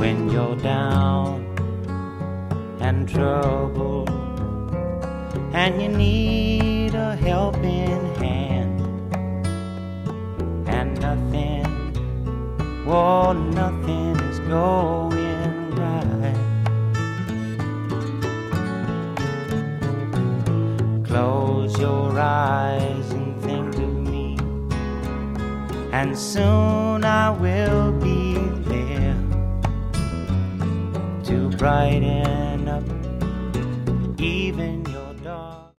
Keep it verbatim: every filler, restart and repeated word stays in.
when you're down and troubled and you need a helping hand, and nothing, oh, nothing is going right. Close your eyes and think of me, and soon I will be there to brighten up even